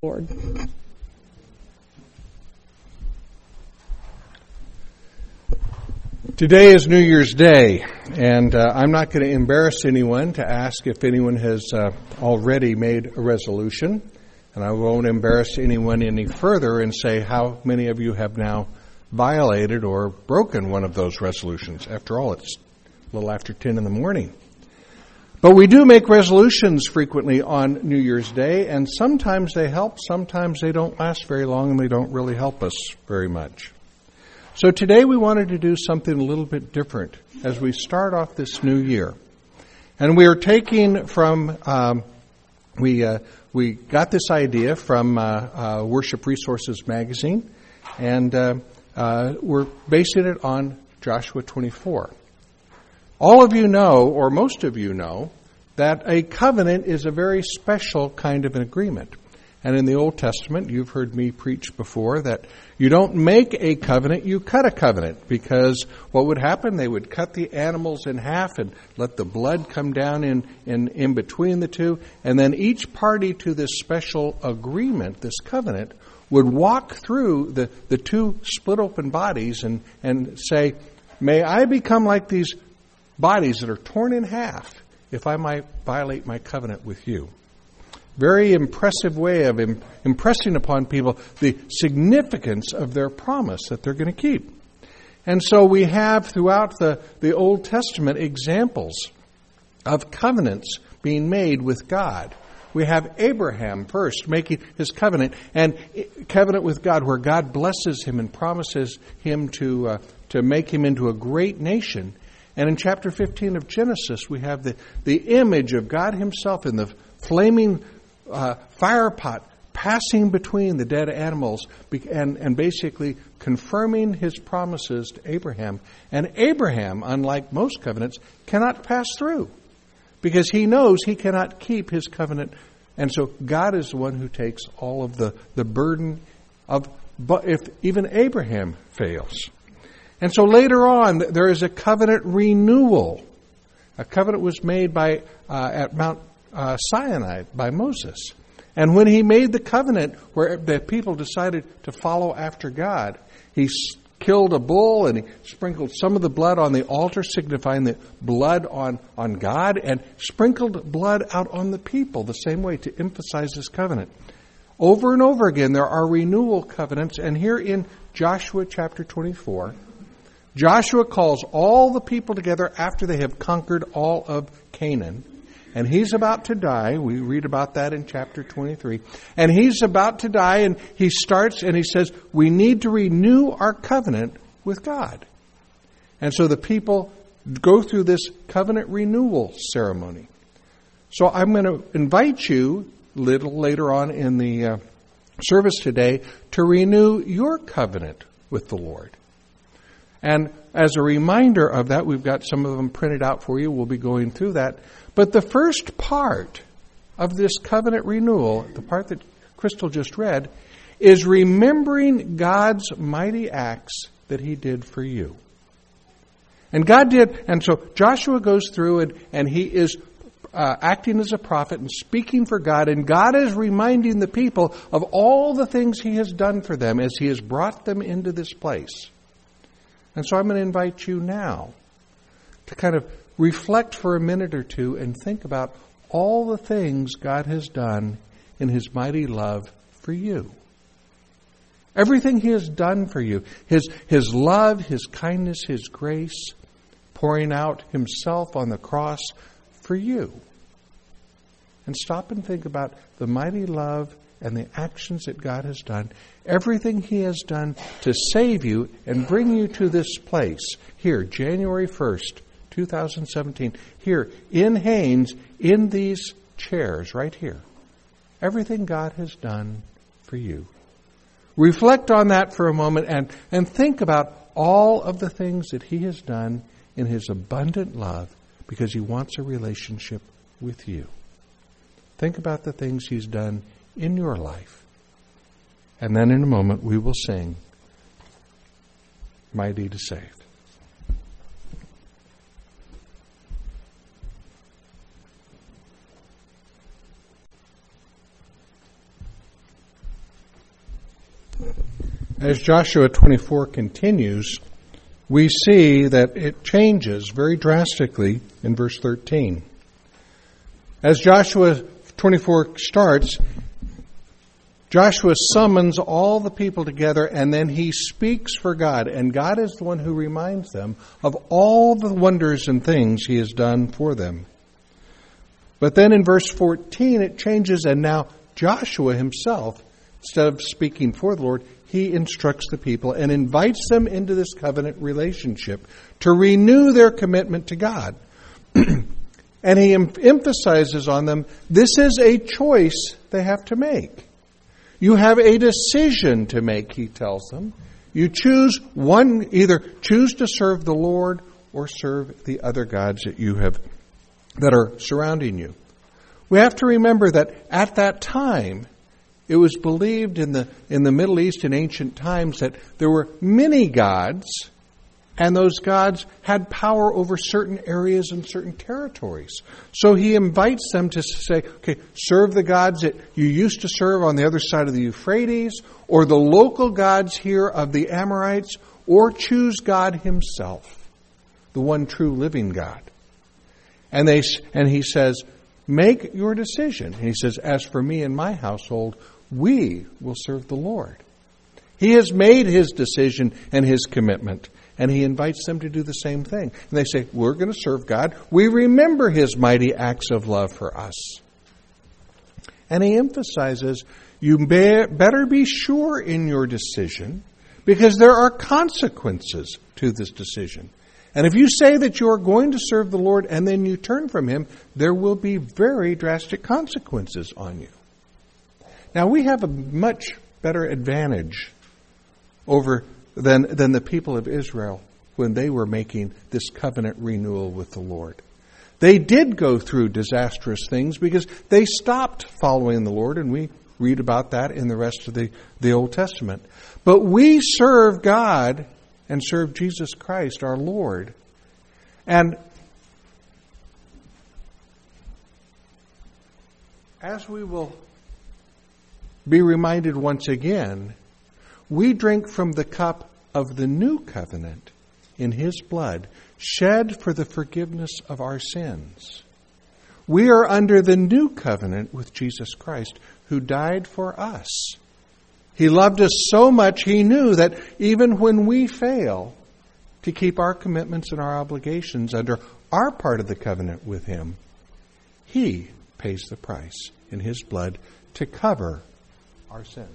Lord. Today is New Year's Day, and I'm not going to embarrass anyone to ask if anyone has already made a resolution, and I won't embarrass anyone any further and say how many of you have now violated or broken one of those resolutions. After all, it's a little after 10 in the morning. But we do make resolutions frequently on New Year's Day, and sometimes they help, sometimes they don't last very long, and they don't really help us very much. So today we wanted to do something a little bit different as we start off this new year. And we are taking from, we got this idea from Worship Resources magazine, and we're basing it on Joshua 24. All of you know, or most of you know, that a covenant is a very special kind of an agreement. And in the Old Testament, you've heard me preach before that you don't make a covenant, you cut a covenant. Because what would happen? They would cut the animals in half and let the blood come down in between the two. And then each party to this special agreement, this covenant, would walk through the two split open bodies and say, may I become like these bodies that are torn in half if I might violate my covenant with you. Very impressive way of impressing upon people the significance of their promise that they're going to keep. And so we have throughout the Old Testament examples of covenants being made with God. We have Abraham first making his covenant, and covenant with God where God blesses him and promises him to make him into a great nation. And in chapter 15 of Genesis, we have the image of God himself in the flaming fire pot passing between the dead animals and basically confirming his promises to Abraham. And Abraham, unlike most covenants, cannot pass through because he knows he cannot keep his covenant. And so God is the one who takes all of the burden of, but if even Abraham fails. And so later on, there is a covenant renewal. A covenant was made at Mount Sinai by Moses. And when he made the covenant where the people decided to follow after God, he killed a bull and he sprinkled some of the blood on the altar, signifying the blood on God, and sprinkled blood out on the people the same way to emphasize this covenant. Over and over again, there are renewal covenants. And here in Joshua chapter 24, Joshua calls all the people together after they have conquered all of Canaan. And he's about to die. We read about that in chapter 23. And he's about to die, and he starts and he says, we need to renew our covenant with God. And so the people go through this covenant renewal ceremony. So I'm going to invite you a little later on in the service today to renew your covenant with the Lord. And as a reminder of that, we've got some of them printed out for you. We'll be going through that. But the first part of this covenant renewal, the part that Crystal just read, is remembering God's mighty acts that he did for you. And God did, and so Joshua goes through and he is acting as a prophet and speaking for God, and God is reminding the people of all the things he has done for them as he has brought them into this place. And so I'm going to invite you now to kind of reflect for a minute or two and think about all the things God has done in his mighty love for you. Everything he has done for you. His love, his kindness, his grace, pouring out himself on the cross for you. And stop and think about the mighty love and the actions that God has done, everything he has done to save you and bring you to this place here, January 1st, 2017, here in Haines, in these chairs right here. Everything God has done for you. Reflect on that for a moment and think about all of the things that he has done in his abundant love because he wants a relationship with you. Think about the things he's done in your life. And then in a moment we will sing, Mighty to Save. As Joshua 24 continues, we see that it changes very drastically in verse 13. As Joshua 24 starts, Joshua summons all the people together, and then he speaks for God. And God is the one who reminds them of all the wonders and things he has done for them. But then in verse 14 it changes, and now Joshua himself, instead of speaking for the Lord, he instructs the people and invites them into this covenant relationship to renew their commitment to God. And he emphasizes on them, this is a choice they have to make. You have a decision to make, he tells them. You choose one, either choose to serve the Lord or serve the other gods that are surrounding you. We have to remember that at that time, it was believed in the Middle East in ancient times that there were many gods, and those gods had power over certain areas and certain territories. So he invites them to say, okay, serve the gods that you used to serve on the other side of the Euphrates, or the local gods here of the Amorites, or choose God himself, the one true living God. And he says, make your decision. And he says, as for me and my household, we will serve the Lord. He has made his decision and his commitment, and he invites them to do the same thing. And they say, we're going to serve God. We remember his mighty acts of love for us. And he emphasizes, you better be sure in your decision, because there are consequences to this decision. And if you say that you are going to serve the Lord and then you turn from him, there will be very drastic consequences on you. Now, we have a much better advantage than the people of Israel when they were making this covenant renewal with the Lord. They did go through disastrous things because they stopped following the Lord, and we read about that in the rest of the Old Testament. But we serve God and serve Jesus Christ, our Lord. And as we will be reminded once again, we drink from the cup of the new covenant in his blood, shed for the forgiveness of our sins. We are under the new covenant with Jesus Christ, who died for us. He loved us so much, he knew that even when we fail to keep our commitments and our obligations under our part of the covenant with him, he pays the price in his blood to cover our sins.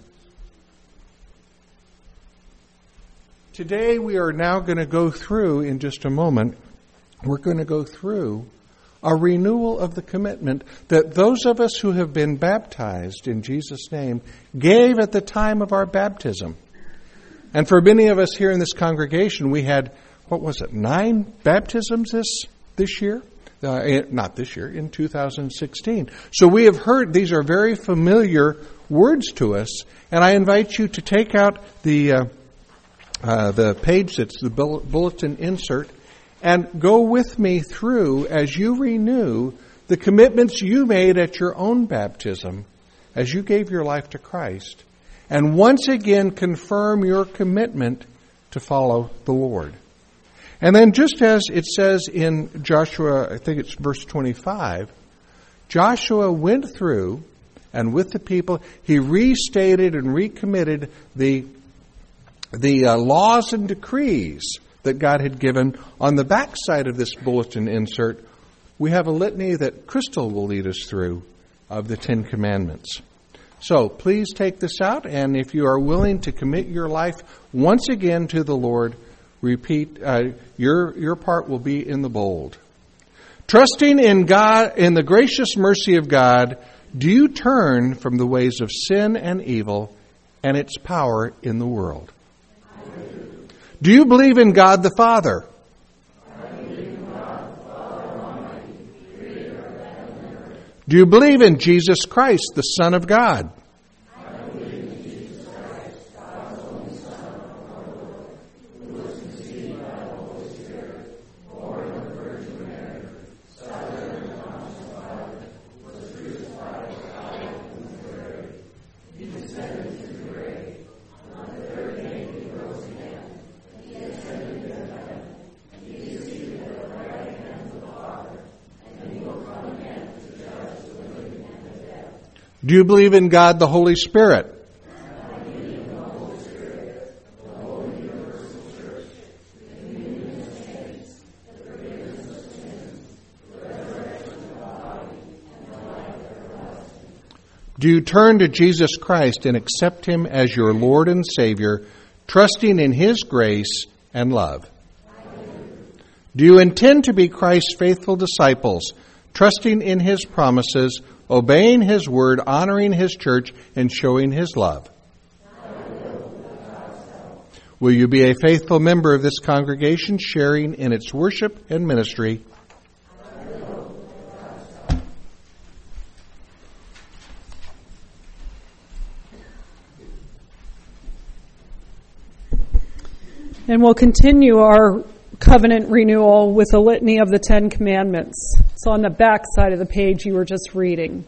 Today we are now going to go through, in just a moment, we're going to go through a renewal of the commitment that those of us who have been baptized in Jesus' name gave at the time of our baptism. And for many of us here in this congregation, we had, 9 baptisms this year? Not this year, in 2016. So we have heard, these are very familiar words to us, and I invite you to take out the page that's the bulletin insert, and go with me through as you renew the commitments you made at your own baptism as you gave your life to Christ, and once again confirm your commitment to follow the Lord. And then just as it says in Joshua, I think it's verse 25, Joshua went through, and with the people, he restated and recommitted the laws and decrees that God had given. On the backside of this bulletin insert, we have a litany that Crystal will lead us through of the 10 Commandments. So please take this out, and if you are willing to commit your life once again to the Lord, repeat, your part will be in the bold. Trusting in God, in the gracious mercy of God, do you turn from the ways of sin and evil and its power in the world? Do you believe in God the Father? Do you believe in Jesus Christ, the Son of God? Do you believe in God the Holy Spirit? Do you turn to Jesus Christ and accept Him as your Lord and Savior, trusting in His grace and love? Do you intend to be Christ's faithful disciples, trusting in His promises, obeying His word, honoring His church, and showing His love? Will you be a faithful member of this congregation, sharing in its worship and ministry? And we'll continue our covenant renewal with a litany of the Ten Commandments. It's on the back side of the page you were just reading.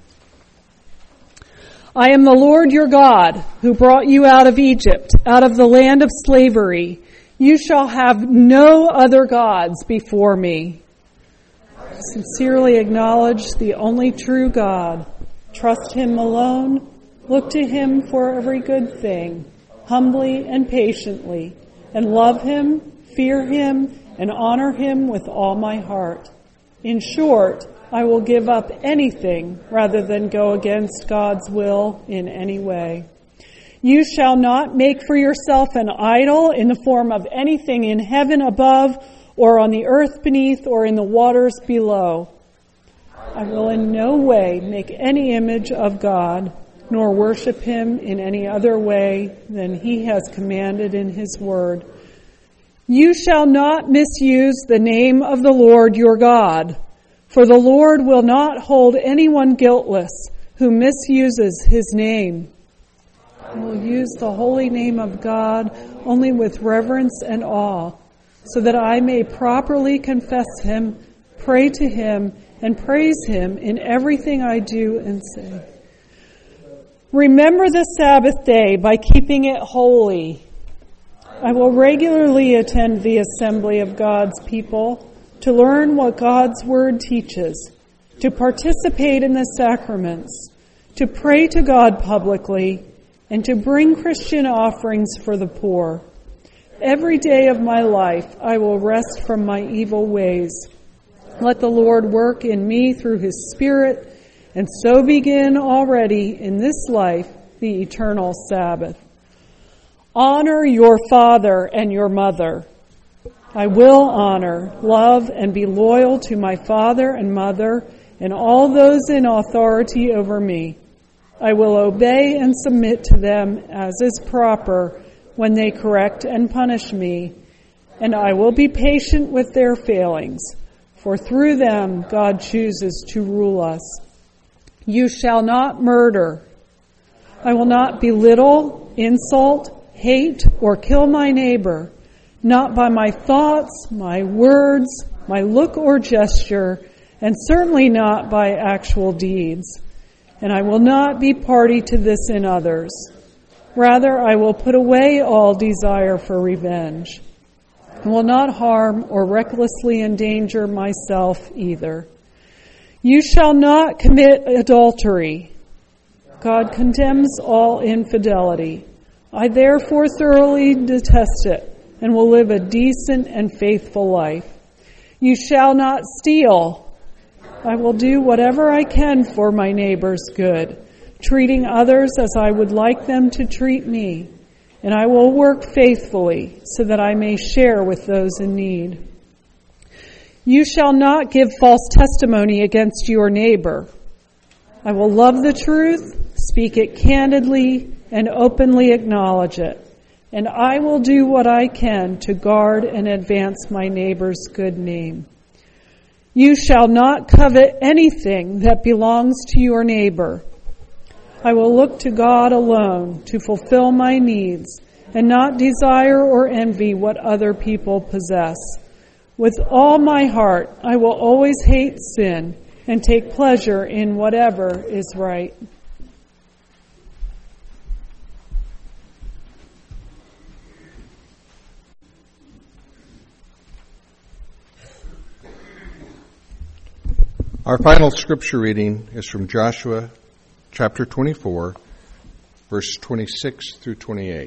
I am the Lord your God, who brought you out of Egypt, out of the land of slavery. You shall have no other gods before me. Sincerely acknowledge the only true God. Trust Him alone. Look to Him for every good thing, humbly and patiently, and love Him, fear Him, and honor Him with all my heart. In short, I will give up anything rather than go against God's will in any way. You shall not make for yourself an idol in the form of anything in heaven above, or on the earth beneath, or in the waters below. I will in no way make any image of God, nor worship Him in any other way than He has commanded in His word. You shall not misuse the name of the Lord your God, for the Lord will not hold anyone guiltless who misuses His name. I will use the holy name of God only with reverence and awe, so that I may properly confess Him, pray to Him, and praise Him in everything I do and say. Remember the Sabbath day by keeping it holy. I will regularly attend the assembly of God's people to learn what God's word teaches, to participate in the sacraments, to pray to God publicly, and to bring Christian offerings for the poor. Every day of my life I will rest from my evil ways. Let the Lord work in me through His Spirit, and so begin already in this life the eternal Sabbath. Honor your father and your mother. I will honor, love, and be loyal to my father and mother and all those in authority over me. I will obey and submit to them as is proper when they correct and punish me, and I will be patient with their failings, for through them God chooses to rule us. You shall not murder. I will not belittle, insult, hate, or kill my neighbor, not by my thoughts, my words, my look or gesture, and certainly not by actual deeds. And I will not be party to this in others. Rather, I will put away all desire for revenge, and will not harm or recklessly endanger myself either. You shall not commit adultery. God condemns all infidelity. I therefore thoroughly detest it and will live a decent and faithful life. You shall not steal. I will do whatever I can for my neighbor's good, treating others as I would like them to treat me, and I will work faithfully so that I may share with those in need. You shall not give false testimony against your neighbor. I will love the truth, speak it candidly, and openly acknowledge it, and I will do what I can to guard and advance my neighbor's good name. You shall not covet anything that belongs to your neighbor. I will look to God alone to fulfill my needs and not desire or envy what other people possess. With all my heart, I will always hate sin and take pleasure in whatever is right. Our final scripture reading is from Joshua chapter 24, verse 26 through 28.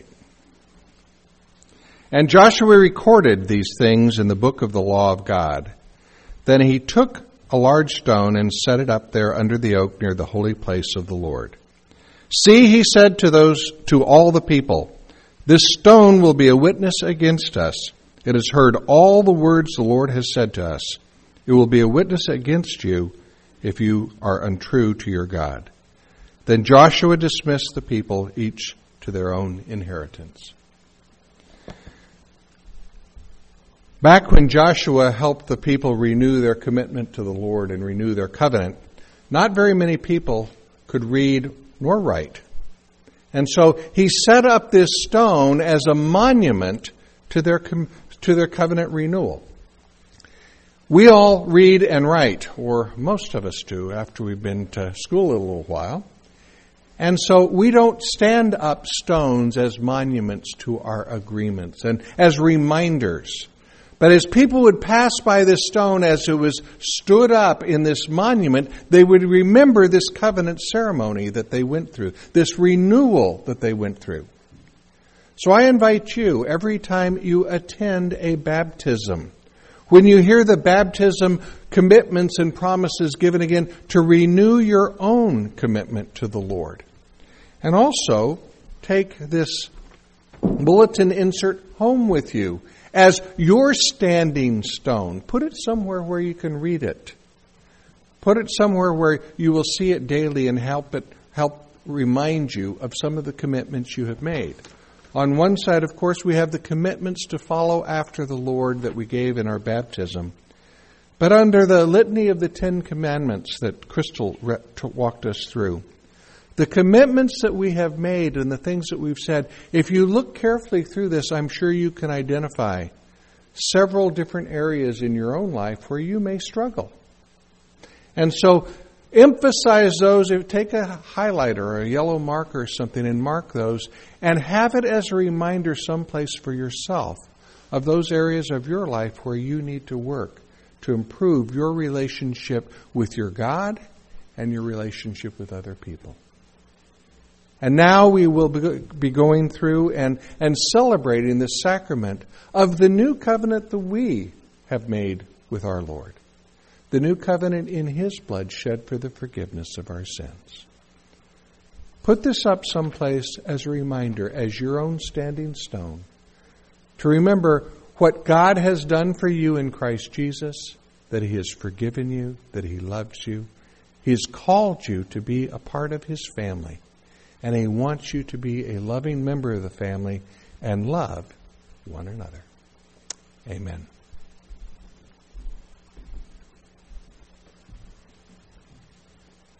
And Joshua recorded these things in the book of the law of God. Then he took a large stone and set it up there under the oak near the holy place of the Lord. See, he said to all the people, this stone will be a witness against us. It has heard all the words the Lord has said to us. It will be a witness against you if you are untrue to your God. Then Joshua dismissed the people, each to their own inheritance. Back when Joshua helped the people renew their commitment to the Lord and renew their covenant, not very many people could read nor write. And so he set up this stone as a monument to their covenant renewal. We all read and write, or most of us do after we've been to school a little while. And so we don't stand up stones as monuments to our agreements and as reminders. But as people would pass by this stone as it was stood up in this monument, they would remember this covenant ceremony that they went through, this renewal that they went through. So I invite you, every time you attend a baptism, when you hear the baptism commitments and promises given again, to renew your own commitment to the Lord. And also, take this bulletin insert home with you as your standing stone. Put it somewhere where you can read it. Put it somewhere where you will see it daily and help remind you of some of the commitments you have made. On one side, of course, we have the commitments to follow after the Lord that we gave in our baptism. But under the litany of the 10 Commandments that Crystal walked us through, the commitments that we have made and the things that we've said, if you look carefully through this, I'm sure you can identify several different areas in your own life where you may struggle. And so emphasize those. Take a highlighter or a yellow marker or something and mark those and have it as a reminder someplace for yourself of those areas of your life where you need to work to improve your relationship with your God and your relationship with other people. And now we will be going through and celebrating the sacrament of the new covenant that we have made with our Lord. The new covenant in His blood shed for the forgiveness of our sins. Put this up someplace as a reminder, as your own standing stone, to remember what God has done for you in Christ Jesus, that He has forgiven you, that He loves you. He has called you to be a part of His family. And He wants you to be a loving member of the family and love one another. Amen.